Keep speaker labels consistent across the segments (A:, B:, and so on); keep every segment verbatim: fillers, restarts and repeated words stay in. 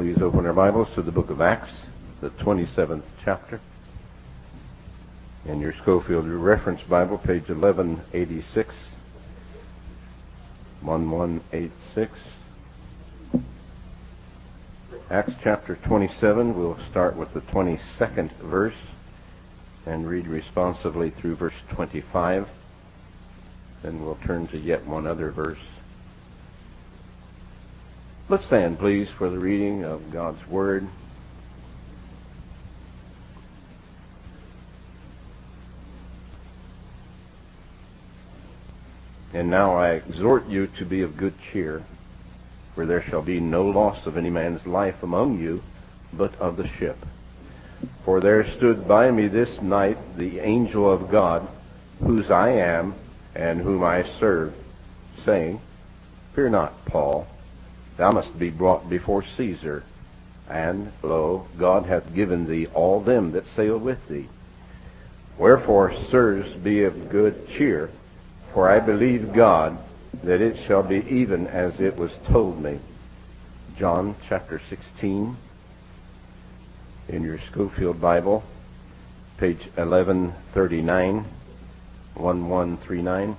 A: Please open our Bibles to the book of Acts, the twenty-seventh chapter. In your Schofield Reference Bible, page eleven eighty-six, eleven eighty-six. Acts chapter twenty-seven, we'll start with the twenty-second verse and read responsively through verse twenty-five. Then we'll turn to yet one other verse. Let's stand, please, for the reading of God's Word. And now I exhort you to be of good cheer, for there shall be no loss of any man's life among you, but of the ship. For there stood by me this night the angel of God, whose I am, and whom I serve, saying, Fear not, Paul, thou must be brought before Caesar, and, lo, God hath given thee all them that sail with thee. Wherefore, sirs, be of good cheer, for I believe God, that it shall be even as it was told me. John chapter sixteen, in your Schofield Bible, page eleven thirty-nine, eleven thirty-nine.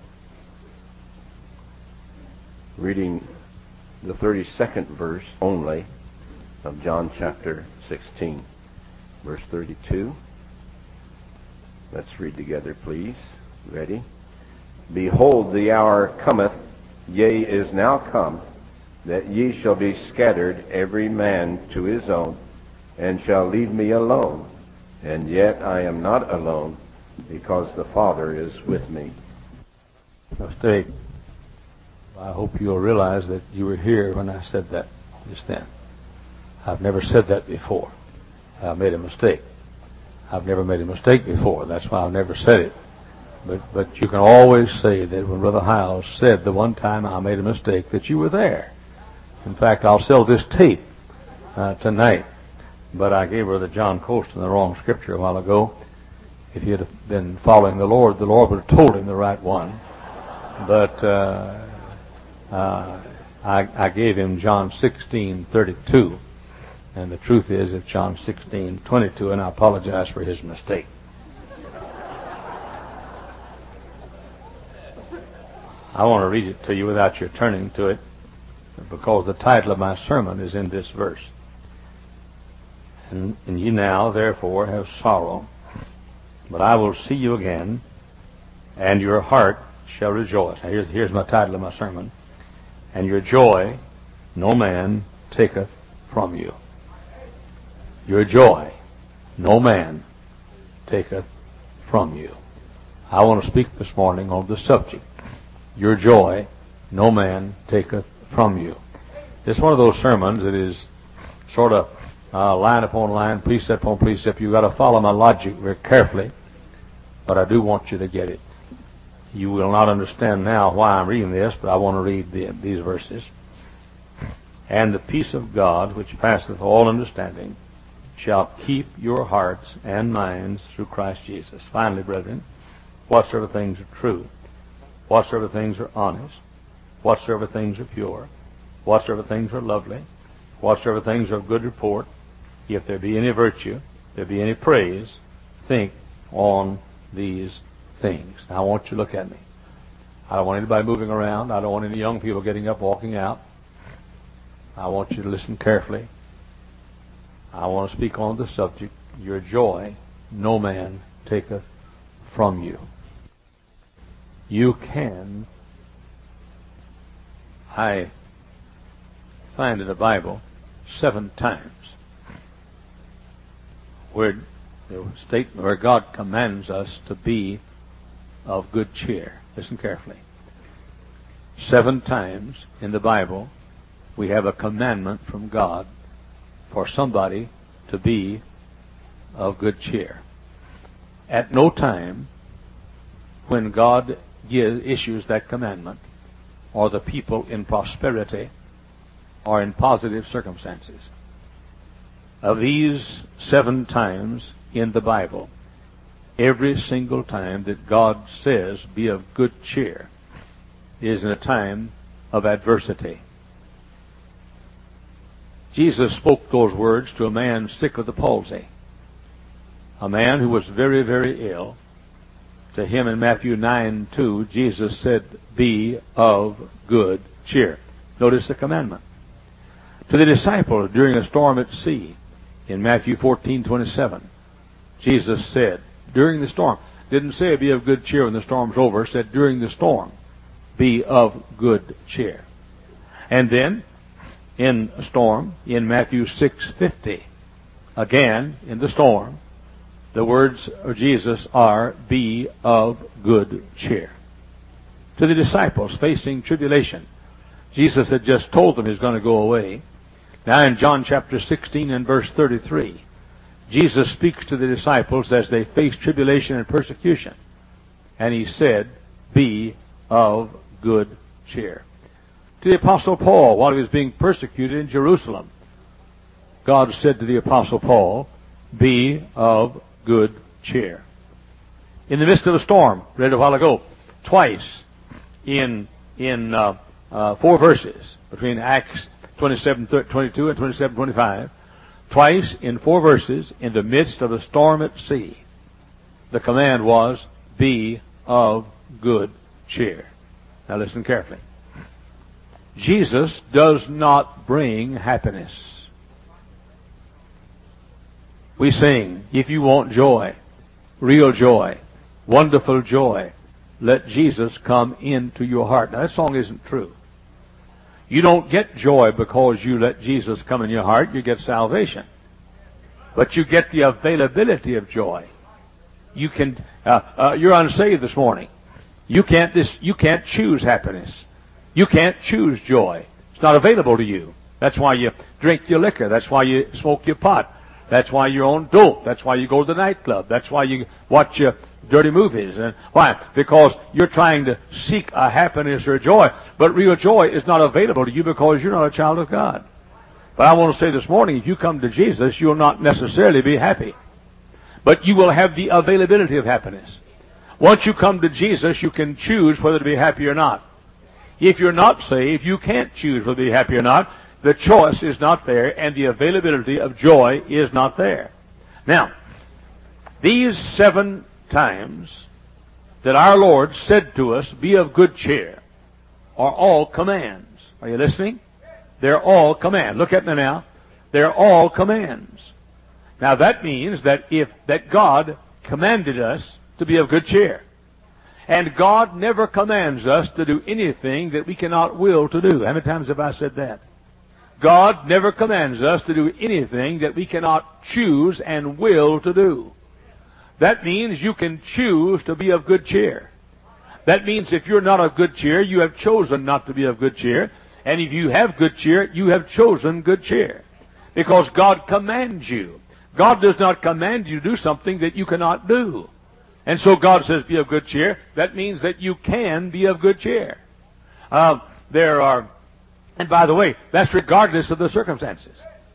A: Reading the thirty-second verse only of John chapter sixteen, verse thirty-two. Let's read together, please. Ready? Behold, the hour cometh, yea, is now come, that ye shall be scattered every man to his own, and shall leave me alone. And yet I am not alone, because the Father is with me.
B: Mistake. I hope you'll realize that you were here when I said that just then. I've never said that before. I made a mistake. I've never made a mistake before. That's why I've never said it. But but you can always say that when Brother Hiles said the one time I made a mistake, that you were there. In fact, I'll sell this tape uh, tonight. But I gave Brother John Colston the wrong scripture a while ago. If he had been following the Lord, the Lord would have told him the right one. But uh, uh, I, I gave him John sixteen thirty-two. And the truth is it's John sixteen twenty-two, and I apologize for his mistake. I want to read it to you without your turning to it, because the title of my sermon is in this verse. And, and ye now, therefore, have sorrow, but I will see you again, and your heart shall rejoice. Now, here's, here's my title of my sermon. And your joy no man taketh from you. Your joy no man taketh from you. I want to speak this morning on the subject. Your joy no man taketh from you. It's one of those sermons that is sort of uh, line upon line, precept upon precept. You've got to follow my logic very carefully, but I do want you to get it. You will not understand now why I'm reading this, but I want to read the, these verses. And the peace of God, which passeth all understanding, shall keep your hearts and minds through Christ Jesus. Finally, brethren, whatsoever things are true, whatsoever things are honest, whatsoever things are pure, whatsoever things are lovely, whatsoever things are of good report, if there be any virtue, if there be any praise, think on these things. Now I want you to look at me. I don't want anybody moving around. I don't want any young people getting up, walking out. I want you to listen carefully. I want to speak on the subject, your joy no man taketh from you. You can, I find in the Bible seven times where the statement where God commands us to be of good cheer. Listen carefully. Seven times in the Bible we have a commandment from God for somebody to be of good cheer. At no time when God gives, issues that commandment, or the people in prosperity or in positive circumstances. Of these seven times in the Bible, every single time that God says, be of good cheer, is in a time of adversity. Jesus spoke those words to a man sick of the palsy, a man who was very, very ill. To him in Matthew nine two, Jesus said, "Be of good cheer." Notice the commandment. To the disciples during a storm at sea, in Matthew fourteen twenty-seven, Jesus said, during the storm, didn't say be of good cheer when the storm's over, said during the storm, be of good cheer. And then, in a storm, in Matthew six fifty, again, in the storm, the words of Jesus are, be of good cheer. To the disciples facing tribulation, Jesus had just told them he's going to go away. Now in John chapter sixteen and verse thirty-three, Jesus speaks to the disciples as they face tribulation and persecution. And he said, be of good cheer. To the Apostle Paul, while he was being persecuted in Jerusalem, God said to the Apostle Paul, be of good cheer. In the midst of a storm, read a while ago, twice in in uh, uh, four verses, between Acts twenty-seven twenty-two and twenty-seven twenty-five, twice in four verses, in the midst of a storm at sea, the command was, be of good cheer. Now listen carefully. Jesus does not bring happiness. We sing, if you want joy, real joy, wonderful joy, let Jesus come into your heart. Now that song isn't true. You don't get joy because you let Jesus come in your heart. You get salvation. But you get the availability of joy. You can, uh, uh, you're unsaved this morning. You can't, this, you can't choose happiness. You can't choose joy. It's not available to you. That's why you drink your liquor. That's why you smoke your pot. That's why you're on dope. That's why you go to the nightclub. That's why you watch your dirty movies. And why? Because you're trying to seek a happiness or joy. But real joy is not available to you because you're not a child of God. But I want to say this morning, if you come to Jesus, you'll not necessarily be happy. But you will have the availability of happiness. Once you come to Jesus, you can choose whether to be happy or not. If you're not saved, you can't choose whether to be happy or not. The choice is not there, and the availability of joy is not there. Now, these seven times that our Lord said to us, be of good cheer, are all commands. Are you listening? They're all commands. Look at me now. They're all commands. Now that means that if that God commanded us to be of good cheer. And God never commands us to do anything that we cannot will to do. How many times have I said that? God never commands us to do anything that we cannot choose and will to do. That means you can choose to be of good cheer. That means if you're not of good cheer, you have chosen not to be of good cheer. And if you have good cheer, you have chosen good cheer. Because God commands you. God does not command you to do something that you cannot do. And so God says, be of good cheer. That means that you can be of good cheer. Uh, there are, and by the way, that's regardless of the circumstances.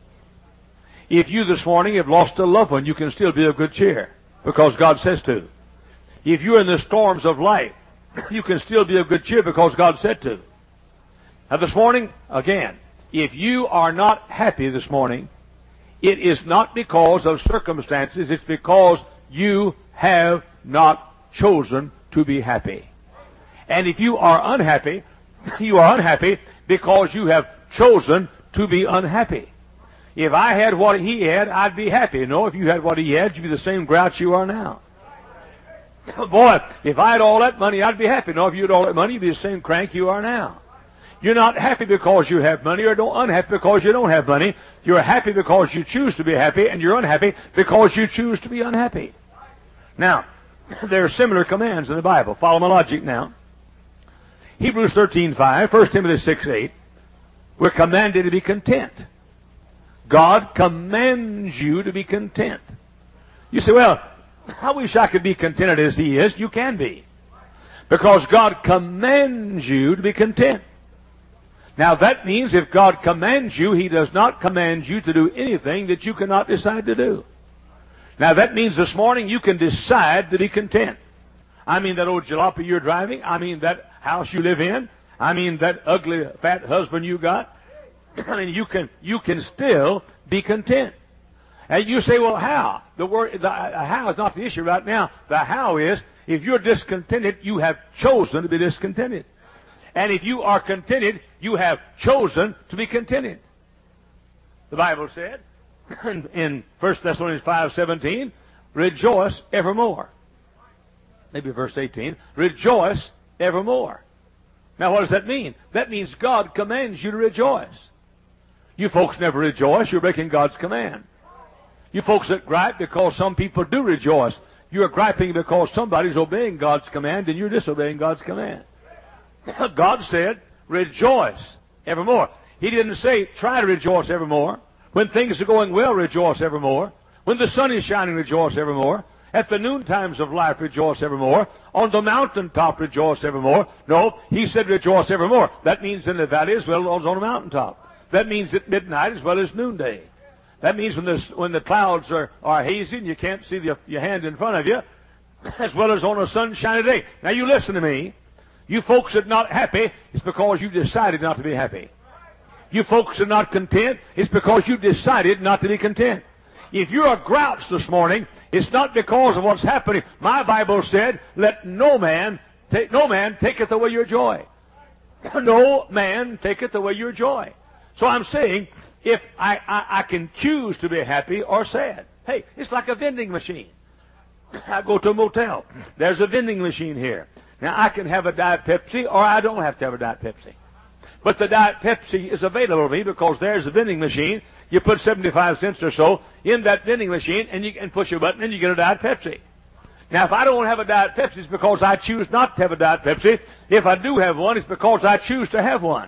B: If you this morning have lost a loved one, you can still be of good cheer because God says to. If you're in the storms of life, you can still be of good cheer because God said to. Now this morning, again, if you are not happy this morning, it is not because of circumstances, it's because you have not chosen to be happy. And if you are unhappy, you are unhappy because you have chosen to be unhappy. If I had what he had, I'd be happy. No, if you had what he had, you'd be the same grouch you are now. Boy, if I had all that money, I'd be happy. No, if you had all that money, you'd be the same crank you are now. You're not happy because you have money, or don't unhappy because you don't have money. You're happy because you choose to be happy, and you're unhappy because you choose to be unhappy. Now, there are similar commands in the Bible. Follow my logic now. Hebrews thirteen five, First Timothy six eight, we're commanded to be content. God commands you to be content. You say, well, I wish I could be contented as he is. You can be. Because God commands you to be content. Now that means if God commands you, he does not command you to do anything that you cannot decide to do. Now that means this morning you can decide to be content. I mean that old jalopy you're driving. I mean that house you live in. I mean that ugly fat husband you got. I mean, you can you can still be content. And you say, well, how? The word the uh, how is not the issue right now. The how is, if you're discontented, you have chosen to be discontented. And if you are contented, you have chosen to be contented. The Bible said in First Thessalonians five seventeen, rejoice evermore. Maybe verse eighteen, rejoice evermore. Now, what does that mean? That means God commands you to rejoice. You folks never rejoice. You're breaking God's command. You folks that gripe because some people do rejoice, you're griping because somebody's obeying God's command and you're disobeying God's command. God said, rejoice evermore. He didn't say, try to rejoice evermore. When things are going well, rejoice evermore. When the sun is shining, rejoice evermore. At the noon times of life, rejoice evermore. On the mountaintop, rejoice evermore. No, he said rejoice evermore. That means in the valley as well as on the mountaintop. That means at midnight as well as noonday. That means when the, when the clouds are, are hazy and you can't see the, your hand in front of you, as well as on a sunshiny day. Now you listen to me. You folks that are not happy, it's because you decided not to be happy. You folks are not content, it's because you decided not to be content. If you're a grouch this morning, it's not because of what's happening. My Bible said, let no man take, no man taketh away your joy. No man taketh away your joy. So I'm saying, if I, I, I can choose to be happy or sad. Hey, it's like a vending machine. I go to a motel. There's a vending machine here. Now, I can have a Diet Pepsi or I don't have to have a Diet Pepsi. But the Diet Pepsi is available to me because there's a vending machine. You put seventy-five cents or so in that vending machine and you can push a button and you get a Diet Pepsi. Now, if I don't have a Diet Pepsi, it's because I choose not to have a Diet Pepsi. If I do have one, it's because I choose to have one.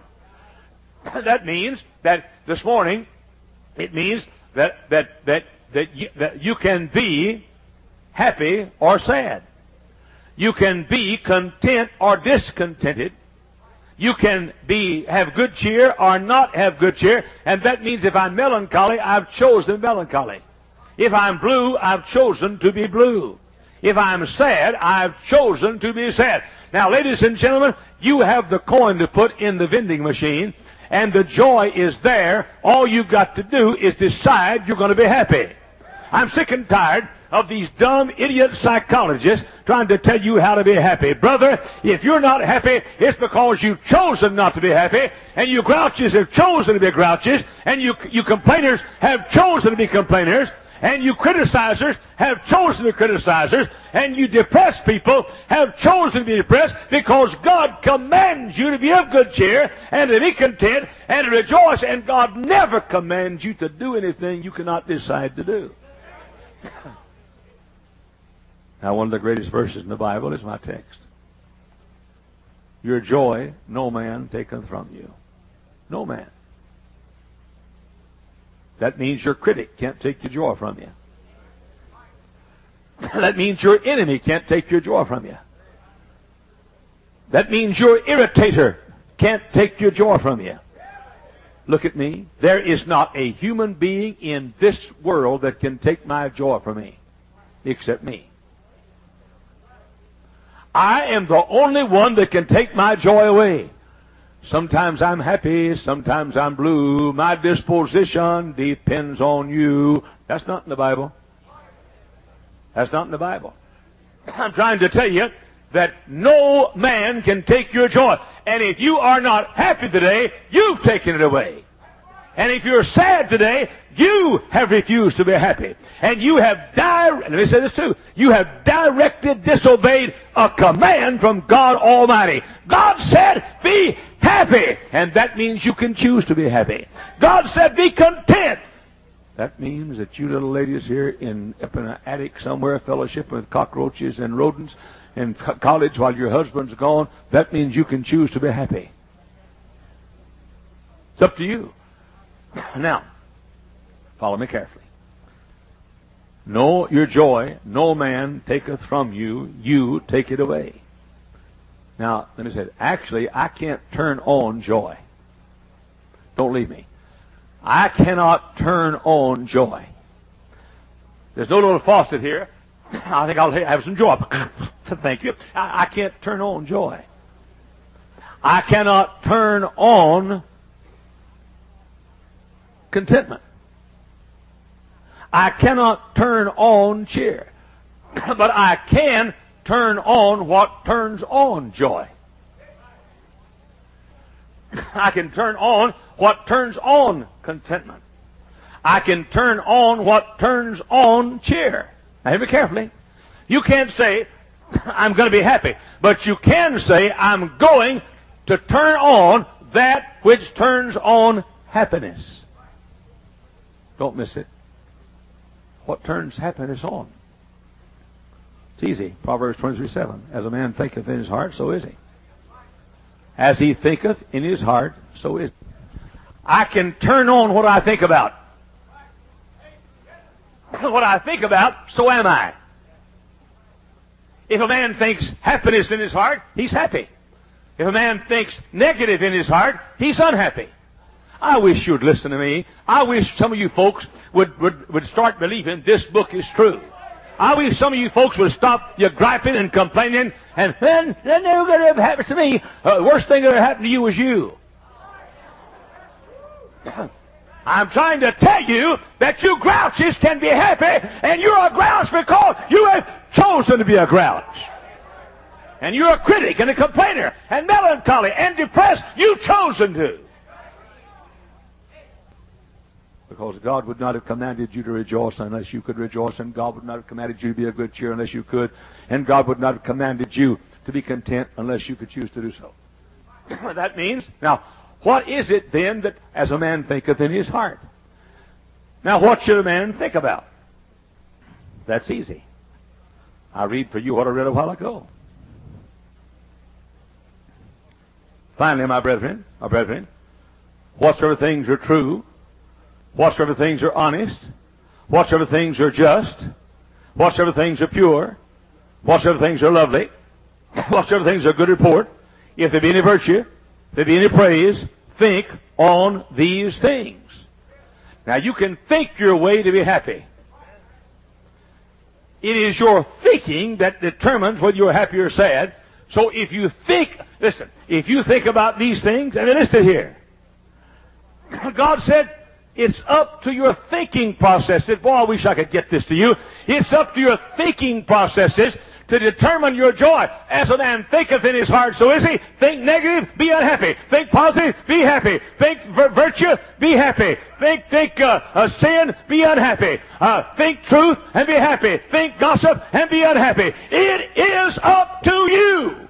B: That means that this morning, it means that that that that you, that you can be happy or sad. You can be content or discontented. You can be have good cheer or not have good cheer, and that means if I'm melancholy, I've chosen melancholy. If I'm blue, I've chosen to be blue. If I'm sad, I've chosen to be sad. Now, ladies and gentlemen, you have the coin to put in the vending machine, and the joy is there. All you've got to do is decide you're going to be happy. I'm sick and tired of these dumb idiot psychologists trying to tell you how to be happy. Brother, if you're not happy, it's because you've chosen not to be happy, and you grouches have chosen to be grouches, and you, you complainers have chosen to be complainers, and you criticizers have chosen to be criticizers, and you depressed people have chosen to be depressed because God commands you to be of good cheer and to be content and to rejoice, and God never commands you to do anything you cannot decide to do. Now, one of the greatest verses in the Bible is my text. Your joy no man taketh from you. No man. That means your critic can't take your joy from you. That means your enemy can't take your joy from you. That means your irritator can't take your joy from you. Look at me. There is not a human being in this world that can take my joy from me, except me. I am the only one that can take my joy away. Sometimes I'm happy, sometimes I'm blue. My disposition depends on you. That's not in the Bible. That's not in the Bible. I'm trying to tell you that no man can take your joy. And if you are not happy today, you've taken it away. And if you're sad today, you have refused to be happy. And you have direct, let me say this too, you have directed, disobeyed a command from God Almighty. God said, be happy. And that means you can choose to be happy. God said, be content. That means that you little ladies here in, up in an attic somewhere, fellowship with cockroaches and rodents in college while your husband's gone, that means you can choose to be happy. It's up to you. Now, follow me carefully. No, your joy, no man taketh from you, you take it away. Now, let me say it. Actually, I can't turn on joy. Don't leave me. I cannot turn on joy. There's no little faucet here. I think I'll have some joy. Thank you. I, I can't turn on joy. I cannot turn on contentment. I cannot turn on cheer, but I can turn on what turns on joy. I can turn on what turns on contentment. I can turn on what turns on cheer. Now hear me carefully. You can't say, I'm going to be happy, but you can say, I'm going to turn on that which turns on happiness. Don't miss it. What turns happiness on? It's easy. Proverbs twenty-three seven. As a man thinketh in his heart, so is he. As he thinketh in his heart, so is he. I can turn on what I think about. What I think about, so am I. If a man thinks happiness in his heart, he's happy. If a man thinks negative in his heart, he's unhappy. I wish you'd listen to me. I wish some of you folks would, would, would start believing this book is true. I wish some of you folks would stop your griping and complaining and then that never going to ever happen to me. Uh, the worst thing that ever happened to you was you. I'm trying to tell you that you grouches can be happy, and you're a grouch because you have chosen to be a grouch. And you're a critic and a complainer and melancholy and depressed. You've chosen to. Because God would not have commanded you to rejoice unless you could rejoice, and God would not have commanded you to be of good cheer unless you could, and God would not have commanded you to be content unless you could choose to do so. That means, now, what is it then that as a man thinketh in his heart? Now, what should a man think about? That's easy. I read for you what I read a while ago. Finally, my brethren, my brethren, whatsoever things are true, whatsoever things are honest, whatsoever things are just, whatsoever things are pure, whatsoever things are lovely, whatsoever things are good report, if there be any virtue, if there be any praise, think on these things. Now you can think your way to be happy. It is your thinking that determines whether you're happy or sad. So if you think, listen, if you think about these things, and they're listed here, God said, it's up to your thinking processes. Boy, I wish I could get this to you. It's up to your thinking processes to determine your joy. As a man thinketh in his heart, so is he. Think negative, be unhappy. Think positive, be happy. Think vir- virtue, be happy. Think think uh, uh, sin, be unhappy. Uh, think truth, and be happy. Think gossip, and be unhappy. It is up to you.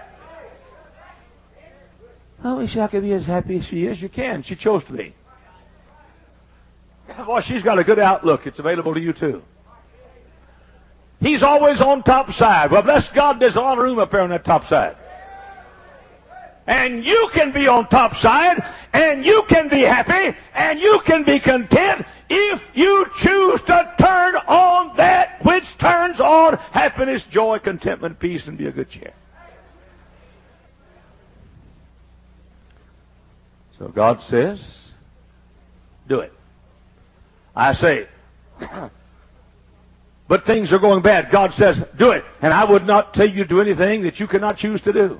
B: I wish I could be as happy as she is. You can. She chose to be. Boy, she's got a good outlook. It's available to you too. He's always on top side. Well, bless God, there's a lot of room up there on that top side. And you can be on top side, and you can be happy, and you can be content if you choose to turn on that which turns on happiness, joy, contentment, peace, and be a good cheer. So God says, do it. I say, but things are going bad. God says, do it. And I would not tell you to do anything that you cannot choose to do.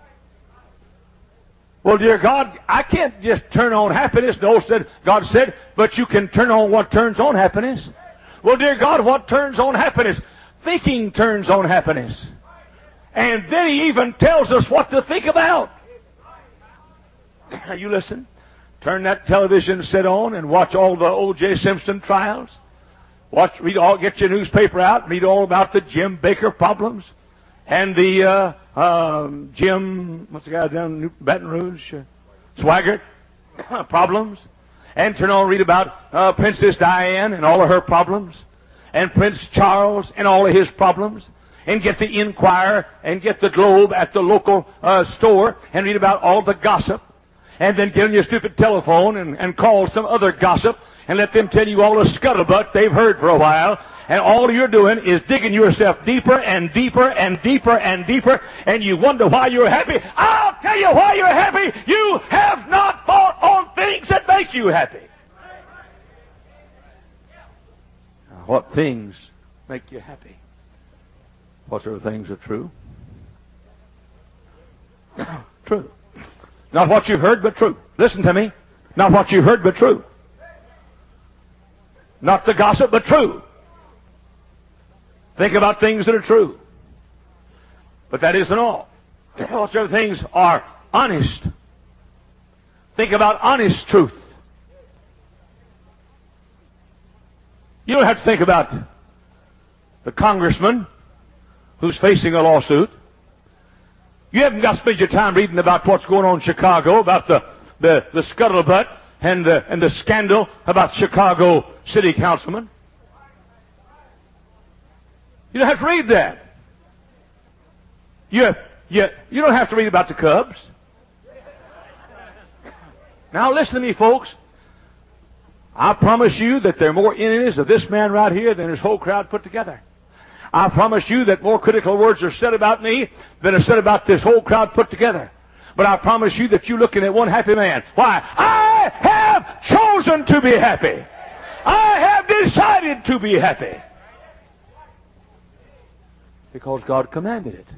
B: Well, dear God, I can't just turn on happiness. No, said God said, but you can turn on what turns on happiness. Well, dear God, what turns on happiness? Thinking turns on happiness. And then he even tells us what to think about. You listen. Turn that television set on and watch all the O J Simpson trials. Watch, read all, get your newspaper out, read all about the Jim Baker problems and the uh, uh, Jim, what's the guy down in Baton Rouge, uh, Swaggart problems, and turn on and read about uh, Princess Diane and all of her problems, and Prince Charles and all of his problems, and get the Inquirer and get the Globe at the local uh, store and read about all the gossip. And then get on your stupid telephone and, and call some other gossip and let them tell you all the scuttlebutt they've heard for a while. And all you're doing is digging yourself deeper and deeper and deeper and deeper, and you wonder why you're happy. I'll tell you why you're happy. You have not thought on things that make you happy. Now, what things make you happy? What sort of things are true? True. Not what you've heard, but true. Listen to me. Not what you've heard, but true. Not the gossip, but true. Think about things that are true. But that isn't all. Whatsoever things are honest. Think about honest truth. You don't have to think about the congressman who's facing a lawsuit. You haven't got to spend your time reading about what's going on in Chicago, about the, the, the scuttlebutt and the, and the scandal about Chicago city councilman. You don't have to read that. You, you, you don't have to read about the Cubs. Now listen to me, folks. I promise you that there are more enemies of this man right here than his whole crowd put together. I promise you that more critical words are said about me than are said about this whole crowd put together. But I promise you that you're looking at one happy man. Why? I have chosen to be happy. I have decided to be happy. Because God commanded it.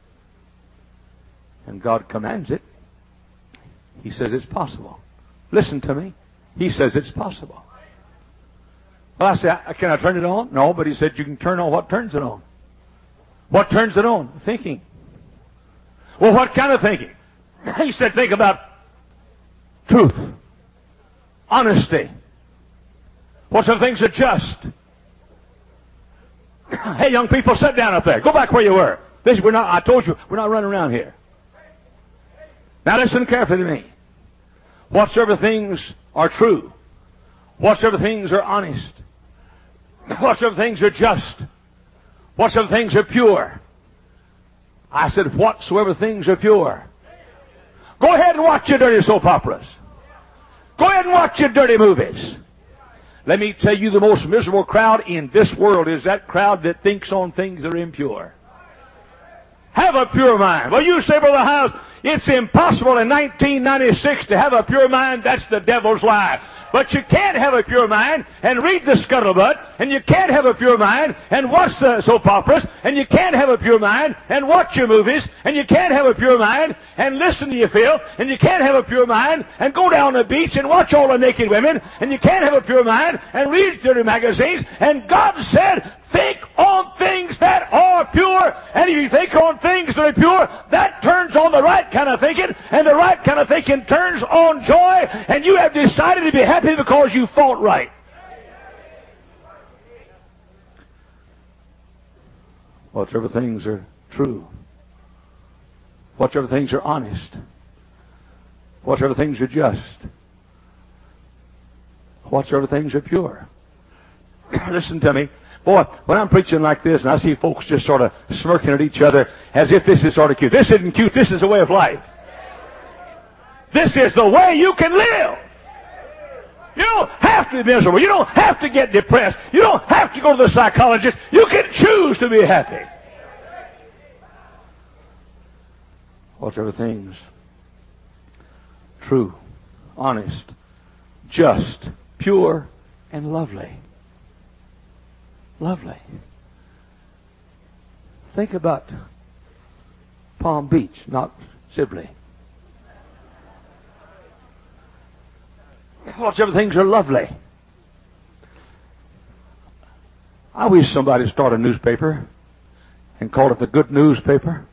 B: And God commands it. He says it's possible. Listen to me. He says it's possible. Well, I said, can I turn it on? No, but he said you can turn on what turns it on. What turns it on? Thinking. Well, what kind of thinking? He said, think about truth, honesty. What some things are just. Hey, young people, sit down up there. Go back where you were. This, we're not. I told you, we're not running around here. Now listen carefully to me. Whatsoever things are true, whatsoever things are honest, whatsoever things are just, whatsoever things are pure. I said, whatsoever things are pure. Go ahead and watch your dirty soap operas. Go ahead and watch your dirty movies. Let me tell you, the most miserable crowd in this world is that crowd that thinks on things that are impure. Have a pure mind. Well, you say, Brother Howes, it's impossible in nineteen ninety-six to have a pure mind. That's the devil's lie. But you can't have a pure mind and read the scuttlebutt, and you can't have a pure mind and watch the soap operas, and you can't have a pure mind and watch your movies, and you can't have a pure mind and listen to your filth, and you can't have a pure mind and go down the beach and watch all the naked women, and you can't have a pure mind and read dirty magazines. And God said, think on things that are pure, and if you think on things that are pure, that turns on the right kind of thinking, and the right kind of thinking turns on joy, and you have decided to be happy because you thought right. Whatsoever things are true, whatsoever things are honest, whatsoever things are just, whatsoever things are pure. Listen to me. Boy, when I'm preaching like this and I see folks just sort of smirking at each other as if this is sort of cute. This isn't cute. This is a way of life. This is the way you can live. You don't have to be miserable. You don't have to get depressed. You don't have to go to the psychologist. You can choose to be happy. Whatever things true, honest, just, pure, and lovely. Lovely. Think about Palm Beach, not Sibley. Whatsoever things are lovely. I wish somebody would start a newspaper and call it the Good Newspaper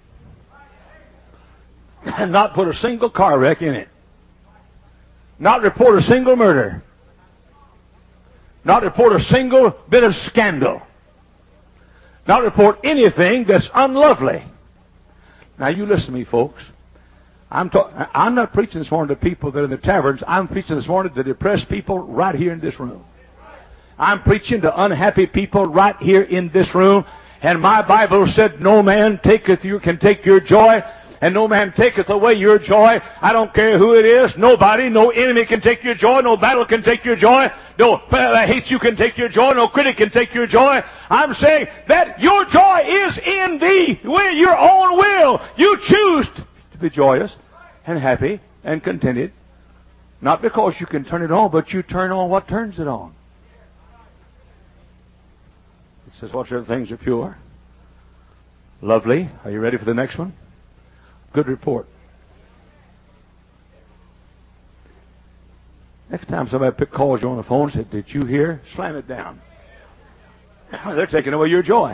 B: and not put a single car wreck in it. Not report a single murder. Not report a single bit of scandal. Not report anything that's unlovely. Now you listen to me, folks. I'm, ta- I'm not preaching this morning to people that are in the taverns. I'm preaching this morning to depressed people right here in this room. I'm preaching to unhappy people right here in this room. And my Bible said, no man taketh you, can take your joy, and no man taketh away your joy. I don't care who it is. Nobody, no enemy can take your joy. No battle can take your joy. No uh, hate you can take your joy. No critic can take your joy. I'm saying that your joy is in thee, with your own will. You choose to be joyous and happy and contented. Not because you can turn it on, but you turn on what turns it on. It says, whatsoever things are pure, lovely. Are you ready for the next one? Good report. Next time somebody pick, calls you on the phone and said, did you hear? Slam it down. They're taking away your joy.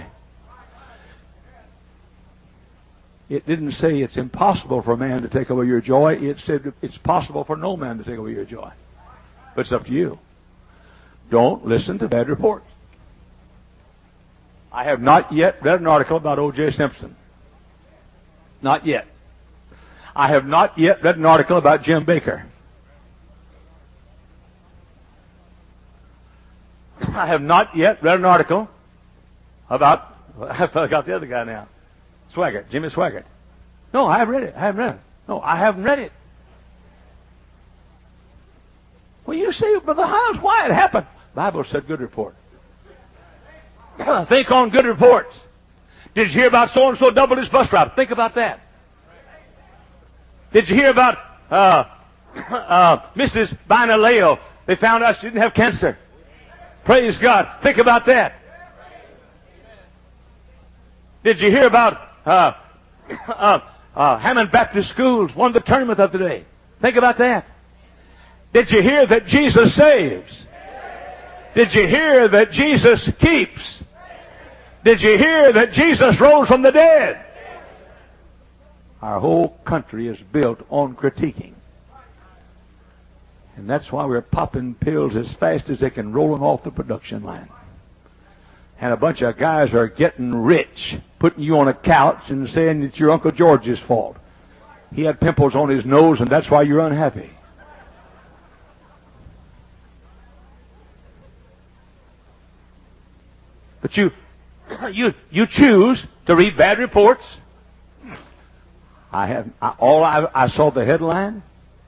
B: It didn't say it's impossible for a man to take away your joy. It said it's possible for no man to take away your joy. But it's up to you. Don't listen to bad reports. I have not yet read an article about O J Simpson. Not yet. I have not yet read an article about Jim Baker. I have not yet read an article about, I forgot the other guy now. Swaggart, Jimmy Swaggart. No, I haven't read it. I haven't read it. No, I haven't read it. Well, you say, Brother Hiles, why it happened? The Bible said good report. Think on good reports. Did you hear about so-and-so doubled his bus route? Think about that. Did you hear about uh, uh, Missus Binaleo? They found out she didn't have cancer. Praise God. Think about that. Did you hear about uh, uh, uh, Hammond Baptist Schools won the tournament of the day? Think about that. Did you hear that Jesus saves? Did you hear that Jesus keeps? Did you hear that Jesus rose from the dead? Our whole country is built on critiquing. And that's why we're popping pills as fast as they can roll them off the production line. And a bunch of guys are getting rich, putting you on a couch and saying it's your Uncle George's fault. He had pimples on his nose and that's why you're unhappy. But you, you, you choose to read bad reports. I have I, all I, I saw the headline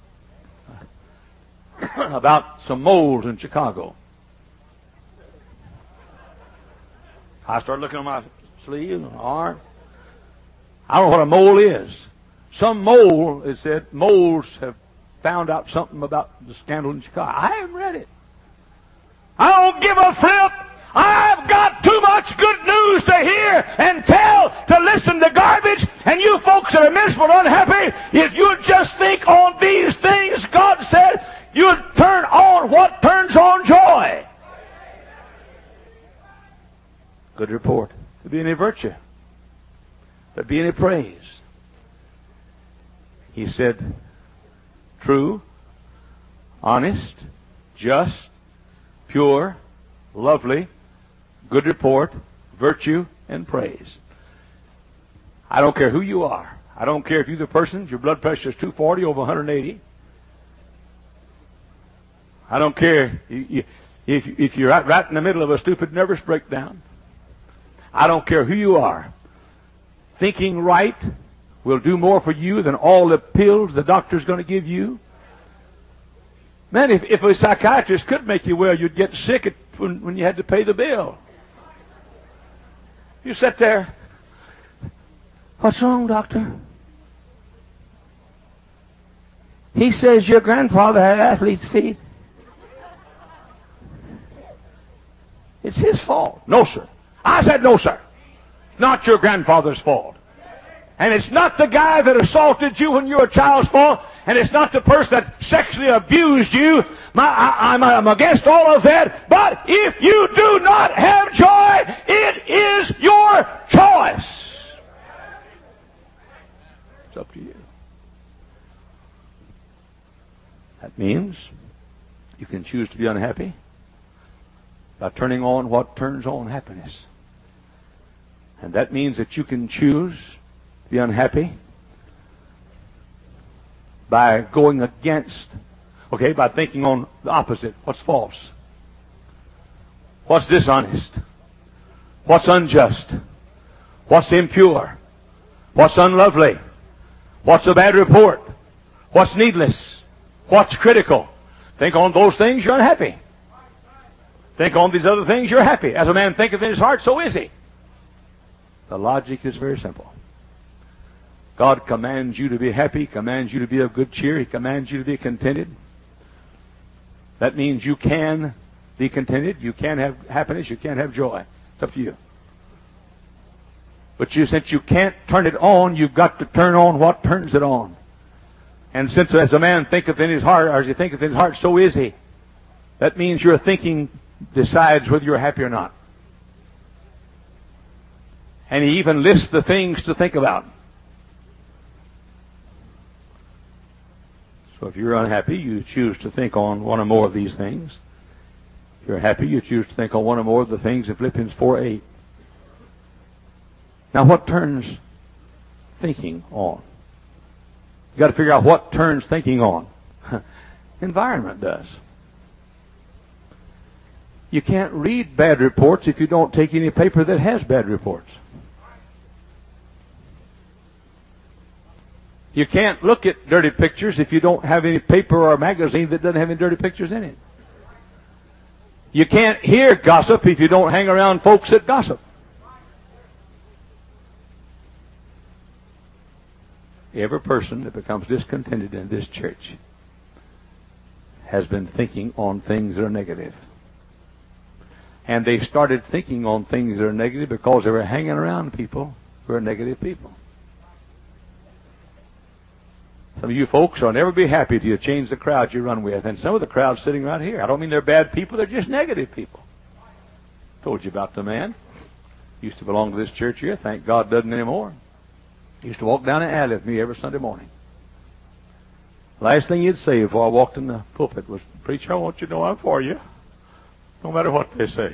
B: about some moles in Chicago. I started looking on my sleeve and arm. I don't know what a mole is. Some mole, it said, moles have found out something about the scandal in Chicago. I haven't read it. I don't give a flip. I've got too much good news to hear and tell to listen to garbage. And you folks that are miserable and unhappy, if you just think on these things, God said, you'd turn on what turns on joy. Good report. There'd be any virtue. There'd be any praise. He said, true, honest, just, pure, lovely, good report, virtue, and praise. I don't care who you are. I don't care if you're the person, your blood pressure is two forty over one eighty. I don't care if, if you're right, right in the middle of a stupid nervous breakdown. I don't care who you are. Thinking right will do more for you than all the pills the doctor's going to give you. Man, if, if a psychiatrist could make you well, you'd get sick at, when, when you had to pay the bill. You sit there. What's wrong, doctor? He says your grandfather had athlete's feet. It's his fault. No, sir. I said no, sir. Not your grandfather's fault. And it's not the guy that assaulted you when you were a child's fault. And it's not the person that sexually abused you. My, I, I'm, I'm against all of that. But if you do not have joy, it is your choice. It's up to you. That means you can choose to be unhappy by turning on what turns on happiness. And that means that you can choose to be unhappy by going against, okay, by thinking on the opposite. What's false? What's dishonest? What's unjust? What's impure? What's unlovely? What's a bad report? What's needless? What's critical? Think on those things, you're unhappy. Think on these other things, you're happy. As a man thinketh in his heart, so is he. The logic is very simple. God commands you to be happy, commands you to be of good cheer, He commands you to be contented. That means you can be contented, you can have happiness, you can have joy. It's up to you. But you, since you can't turn it on, you've got to turn on what turns it on. And since as a man thinketh in his heart, or as he thinketh in his heart, so is he. That means your thinking decides whether you're happy or not. And he even lists the things to think about. So if you're unhappy, you choose to think on one or more of these things. If you're happy, you choose to think on one or more of the things in Philippians four eight. Now, what turns thinking on? You've got to figure out what turns thinking on. Environment does. You can't read bad reports if you don't take any paper that has bad reports. You can't look at dirty pictures if you don't have any paper or a magazine that doesn't have any dirty pictures in it. You can't hear gossip if you don't hang around folks that gossip. Every person that becomes discontented in this church has been thinking on things that are negative. And they started thinking on things that are negative because they were hanging around people who are negative people. Some of you folks will never be happy till you change the crowd you run with. And some of the crowds sitting right here, I don't mean they're bad people, they're just negative people. Told you about the man. Used to belong to this church here. Thank God doesn't anymore. Used to walk down the alley with me every Sunday morning. Last thing he'd say before I walked in the pulpit was, "Preacher, I want you to know I'm for you, no matter what they say."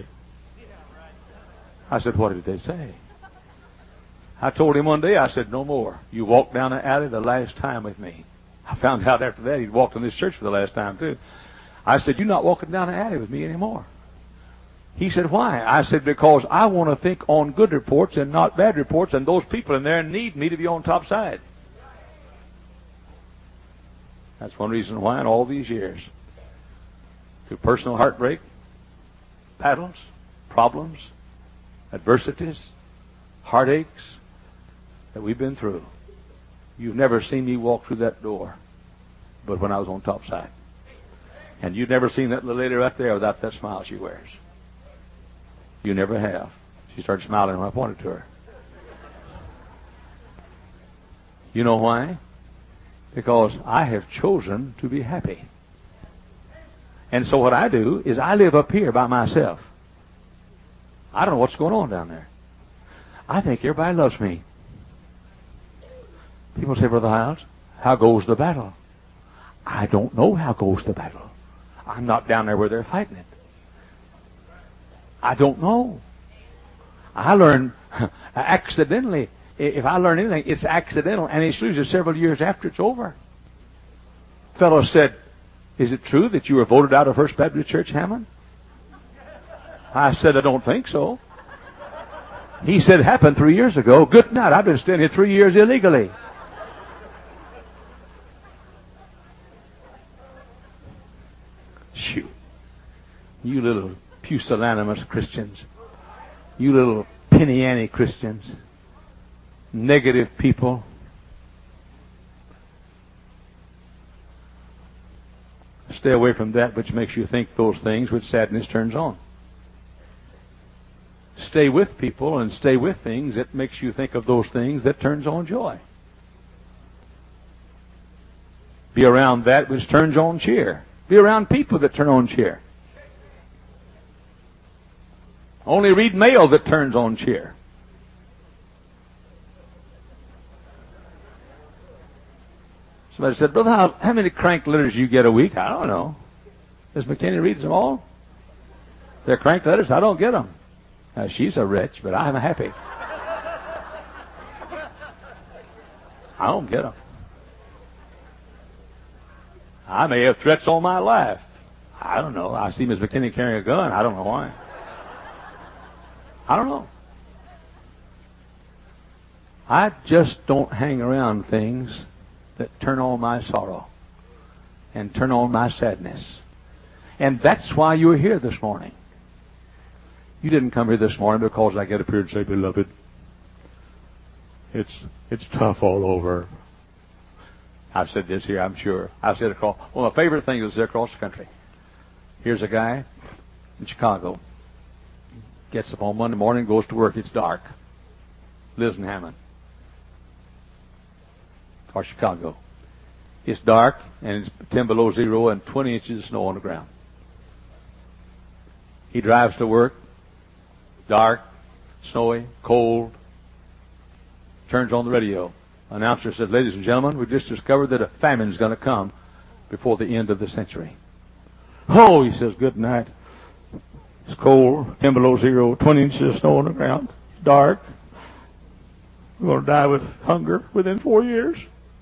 B: I said, "What did they say?" I told him one day, I said, "No more. You walked down the alley the last time with me." I found out after that he'd walked in this church for the last time too. I said, "You're not walking down the alley with me anymore." He said, "Why?" I said, "Because I want to think on good reports and not bad reports, and those people in there need me to be on top side." That's one reason why in all these years, through personal heartbreak, battles, problems, adversities, heartaches that we've been through, you've never seen me walk through that door but when I was on top side. And you've never seen that little lady right there without that smile she wears. You never have. She started smiling when I pointed to her. You know why? Because I have chosen to be happy. And so what I do is I live up here by myself. I don't know what's going on down there. I think everybody loves me. People say, "Brother Hiles, how goes the battle?" I don't know how goes the battle. I'm not down there where they're fighting it. I don't know. I learn accidentally. If I learn anything, it's accidental, and it's usually several years after it's over. Fellow said, "Is it true that you were voted out of First Baptist Church, Hammond?" I said, "I don't think so." He said, "It happened three years ago." Good night. I've been staying here three years illegally. Shoot. You little pusillanimous Christians. You little penny-ante Christians. Negative people. Stay away from that which makes you think those things which sadness turns on. Stay with people and stay with things that makes you think of those things that turns on joy. Be around that which turns on cheer. Be around people that turn on cheer. Only read mail that turns on cheer. Somebody said, "Brother, how, how many crank letters do you get a week?" I don't know. Miss McKinney reads them all. They're crank letters. I don't get them. Now, she's a wretch, but I'm happy. I don't get them. I may have threats all my life. I don't know. I see Miss McKinney carrying a gun. I don't know why. I don't know. I just don't hang around things that turn on my sorrow and turn on my sadness. And that's why you're here this morning. You didn't come here this morning because I get up here and say, "Beloved, it's it's tough all over." I've said this here, I'm sure. I've said it across. One of my favorite things is across the country. Here's a guy in Chicago. Gets up on Monday morning, goes to work. It's dark. Lives in Hammond or Chicago. It's dark and it's ten below zero and twenty inches of snow on the ground. He drives to work. Dark, snowy, cold. Turns on the radio. Announcer says, ladies and gentlemen, we've just discovered that a famine is going to come before the end of the century. Oh, he says, good night. It's cold, ten below zero, twenty inches of snow on the ground. It's dark. We're going to die with hunger within four years.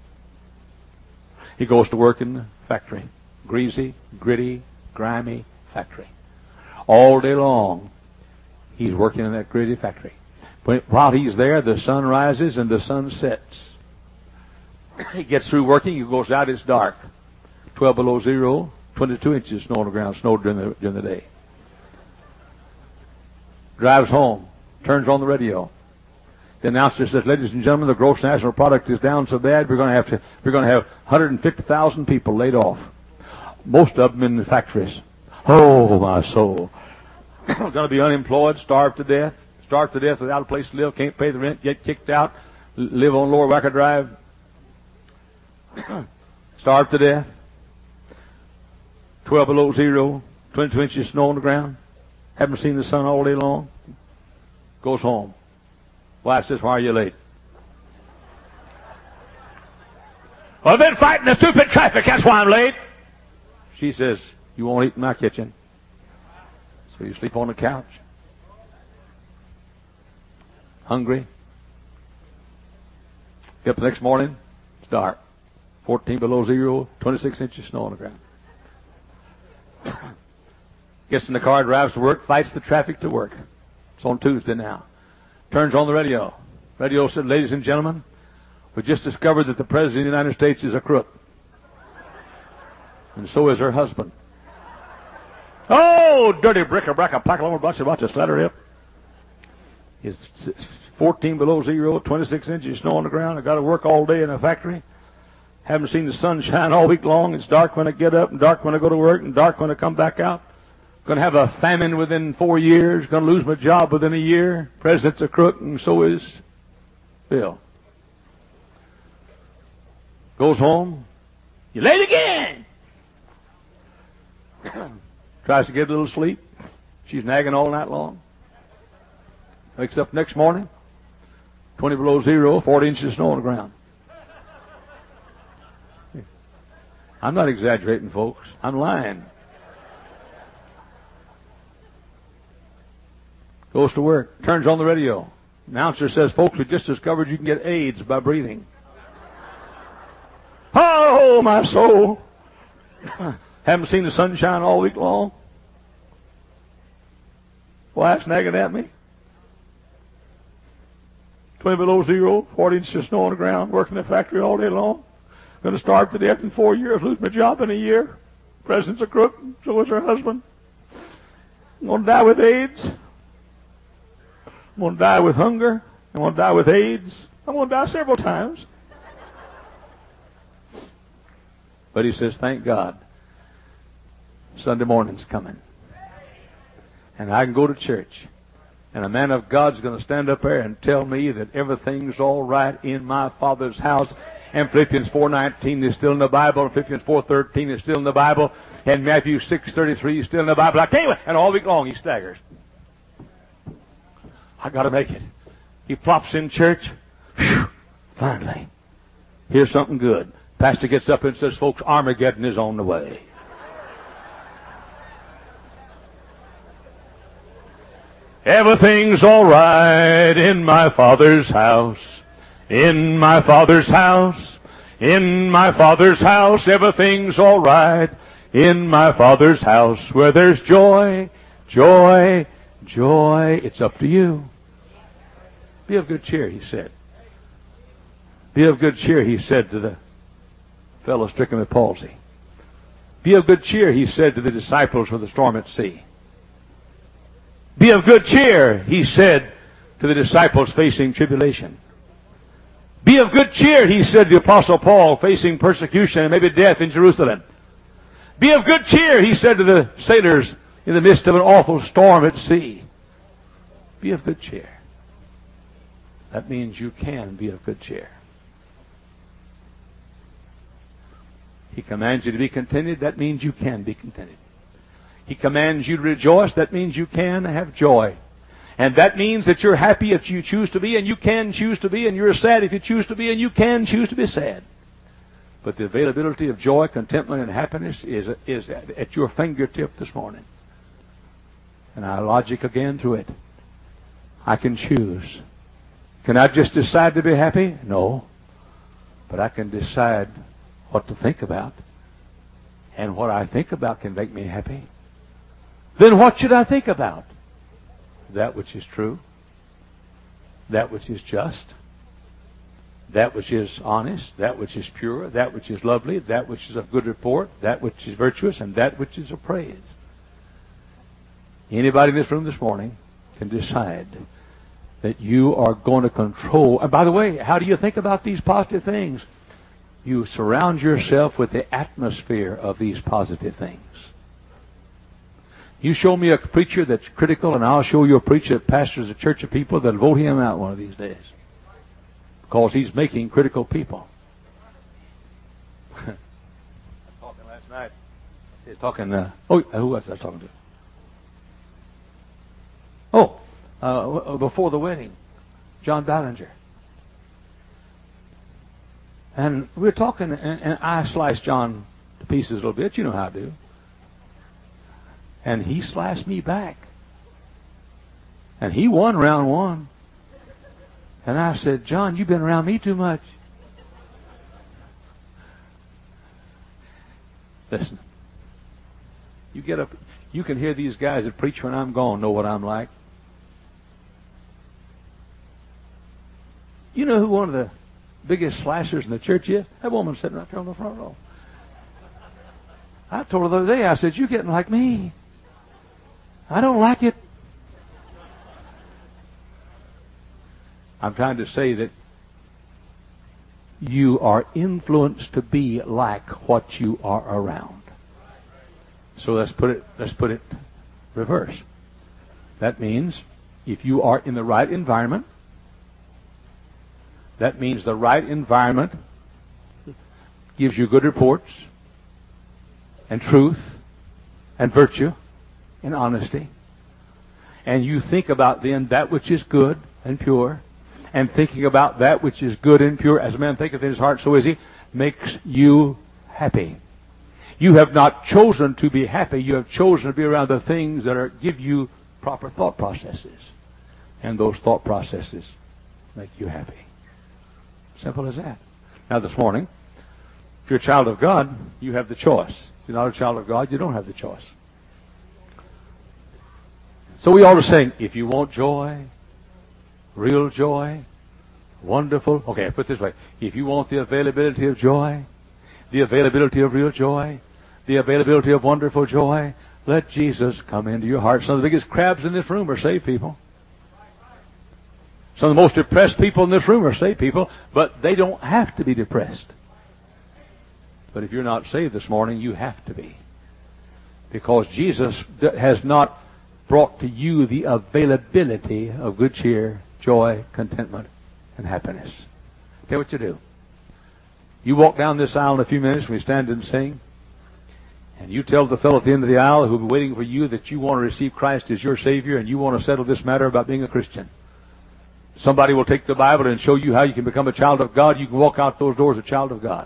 B: He goes to work in the factory. Greasy, gritty, grimy factory. All day long, he's working in that gritty factory. But while he's there, the sun rises and the sun sets. He gets through working, he goes out, it's dark. twelve below zero, twenty-two inches of snow on the ground, snowed during the, during the day. Drives home, turns on the radio. The announcer says, ladies and gentlemen, the gross national product is down so bad we're going to have to we're going to have one hundred fifty thousand people laid off. Most of them in the factories. Oh, my soul. Going to be unemployed, starved to death, starved to death without a place to live, can't pay the rent, get kicked out, live on Lower Wacker Drive. Starved to death. twelve below zero, twenty-two inches of snow on the ground. Haven't seen the sun all day long. Goes home. Wife says, why are you late? Well, I've been fighting the stupid traffic, that's why I'm late. She says, you won't eat in my kitchen. So you sleep on the couch. Hungry. Get up the next morning, it's dark. fourteen below zero, twenty-six inches of snow on the ground. Gets in the car, drives to work, fights the traffic to work. It's on Tuesday now. Turns on the radio. Radio said, ladies and gentlemen, we just discovered that the President of the United States is a crook. And so is her husband. Oh, dirty brick-a-brack, a pack-a-lumber bunch of bunch of slatterhip. It's fourteen below zero, twenty-six inches of snow on the ground. I got to work all day in a factory. Haven't seen the sun shine all week long. It's dark when I get up and dark when I go to work and dark when I come back out. Going to have a famine within four years. Going to lose my job within a year. President's a crook, and so is Bill. Goes home. You're late again. Tries to get a little sleep. She's nagging all night long. Wakes up next morning. twenty below zero, forty inches of snow on the ground. I'm not exaggerating, folks. I'm lying. Goes to work. Turns on the radio. Announcer says, folks, we just discovered you can get AIDS by breathing. Oh, my soul. Haven't seen the sunshine all week long. Wife's nagging at me. twenty below zero, forty inches of snow on the ground, working in the factory all day long. Going to starve to death in four years, lose my job in a year. President's a crook, so is her husband. I'm going to die with AIDS. I'm going to die with hunger. I'm going to die with AIDS. I'm going to die several times. But he says, thank God, Sunday morning's coming. And I can go to church. And a man of God's going to stand up there and tell me that everything's all right in my Father's house. And Philippians four nineteen is still in the Bible. And Philippians four thirteen is still in the Bible. And Matthew six thirty-three is still in the Bible. I can't wait. And all week long he staggers. I got to make it. He plops in church. Whew, finally. Here's something good. Pastor gets up and says, folks, Armageddon is on the way. Everything's all right in my Father's house. In my Father's house. In my Father's house. Everything's all right in my Father's house. Where there's joy, joy, joy. It's up to you. Be of good cheer, he said. Be of good cheer, he said to the fellow stricken with palsy. Be of good cheer, he said to the disciples with the storm at sea. Be of good cheer, he said to the disciples facing tribulation. Be of good cheer, he said to the Apostle Paul facing persecution and maybe death in Jerusalem. Be of good cheer, he said to the sailors in the midst of an awful storm at sea. Be of good cheer. That means you can be of good cheer. He commands you to be contented. That means you can be contented. He commands you to rejoice. That means you can have joy. And that means that you're happy if you choose to be, and you can choose to be, and you're sad if you choose to be, and you can choose to be sad. But the availability of joy, contentment, and happiness is, is at, at your fingertip this morning. And I logic again through it. I can choose. Can I just decide to be happy? No. But I can decide what to think about. And what I think about can make me happy. Then what should I think about? That which is true. That which is just. That which is honest. That which is pure. That which is lovely. That which is of good report. That which is virtuous. And that which is of praise. Anybody in this room this morning can decide that you are going to control. And by the way, how do you think about these positive things? You surround yourself with the atmosphere of these positive things. You show me a preacher that's critical, and I'll show you a preacher that pastors a church of people that'll vote him out one of these days. Because he's making critical people. I was talking last night. I was talking, uh, oh, who was I talking to? Oh, uh, before the wedding, John Ballinger. And we were talking, and, and I sliced John to pieces a little bit. You know how I do. And he sliced me back. And he won round one. And I said, John, you've been around me too much. Listen. You get up, you can hear these guys that preach when I'm gone know what I'm like. You know who one of the biggest slashers in the church is? That woman sitting right there on the front row. I told her the other day, I said, you're getting like me. I don't like it. I'm trying to say that you are influenced to be like what you are around. So let's put it, let's put it reverse. That means if you are in the right environment, that means the right environment gives you good reports and truth and virtue and honesty. And you think about then that which is good and pure, and thinking about that which is good and pure, as a man thinketh in his heart, so is he, makes you happy. You have not chosen to be happy. You have chosen to be around the things that are give you proper thought processes. And those thought processes make you happy. Simple as that. Now this morning, if you're a child of God, you have the choice. If you're not a child of God, you don't have the choice. So we ought to sing, if you want joy, real joy, wonderful. Okay, I put it this way. If you want the availability of joy, the availability of real joy, the availability of wonderful joy, let Jesus come into your heart. Some of the biggest crabs in this room are saved people. Some of the most depressed people in this room are saved people, but they don't have to be depressed. But if you're not saved this morning, you have to be. Because Jesus has not brought to you the availability of good cheer, joy, contentment, and happiness. Tell you what you do. You walk down this aisle in a few minutes when we stand and sing, and you tell the fellow at the end of the aisle who'll be waiting for you that you want to receive Christ as your Savior and you want to settle this matter about being a Christian. Somebody will take the Bible and show you how you can become a child of God. You can walk out those doors a child of God.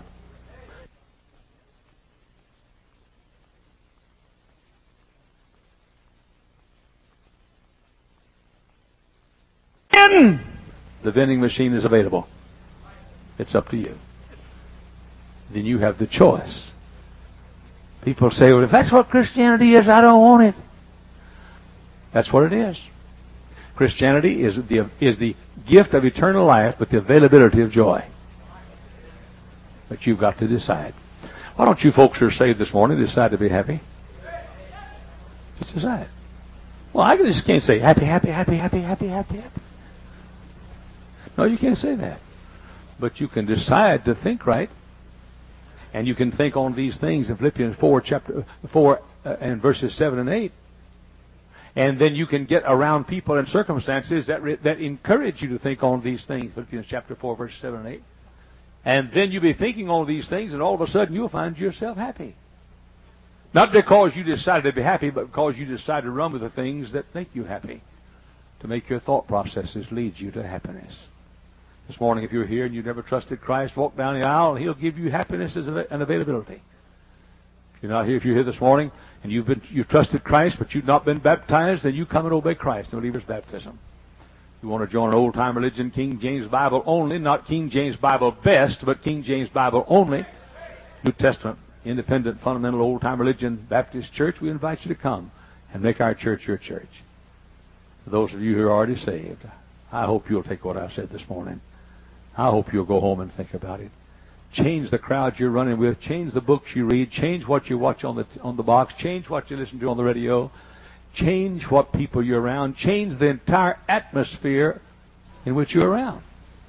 B: And the vending machine is available. It's up to you. Then you have the choice. People say, well, if that's what Christianity is, I don't want it. That's what it is. Christianity is the, is the gift of eternal life, but the availability of joy. But you've got to decide. Why don't you folks who are saved this morning decide to be happy? Just decide. Well, I just can't say happy, happy, happy, happy, happy, happy, happy. No, you can't say that. But you can decide to think right. And you can think on these things in Philippians four, chapter four, uh, and verses seven and eight. And then you can get around people and circumstances that re- that encourage you to think on these things. Philippians chapter four, verses seven and eight. And then you'll be thinking on these things, and all of a sudden you'll find yourself happy. Not because you decided to be happy, but because you decided to run with the things that make you happy, to make your thought processes lead you to happiness. This morning, if you're here and you've never trusted Christ, walk down the aisle and He'll give you happiness as an availability. If you're not here, if you're here this morning and you've been you've trusted Christ, but you've not been baptized, then you come and obey Christ in believer's baptism. You want to join an old-time religion, King James Bible only, not King James Bible best, but King James Bible only, New Testament, independent, fundamental, old-time religion Baptist church, we invite you to come and make our church your church. For those of you who are already saved, I hope you'll take what I said this morning. I hope you'll go home and think about it. Change the crowd you're running with. Change the books you read. Change what you watch on the on the box. Change what you listen to on the radio. Change what people you're around. Change the entire atmosphere in which you're around.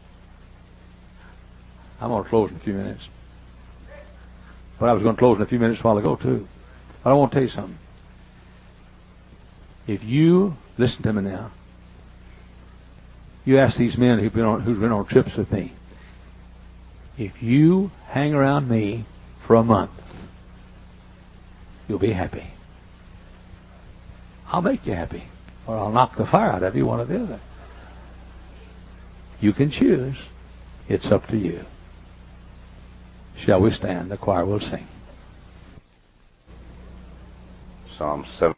B: I'm going to close in a few minutes. But I was going to close in a few minutes a while ago, too. But I want to tell you something. If you, listen to me now, you ask these men who've been on, who've been on trips with me, if you hang around me for a month, you'll be happy. I'll make you happy, or I'll knock the fire out of you, one or the other. You can choose. It's up to you. Shall we stand? The choir will sing.
A: Psalm seven.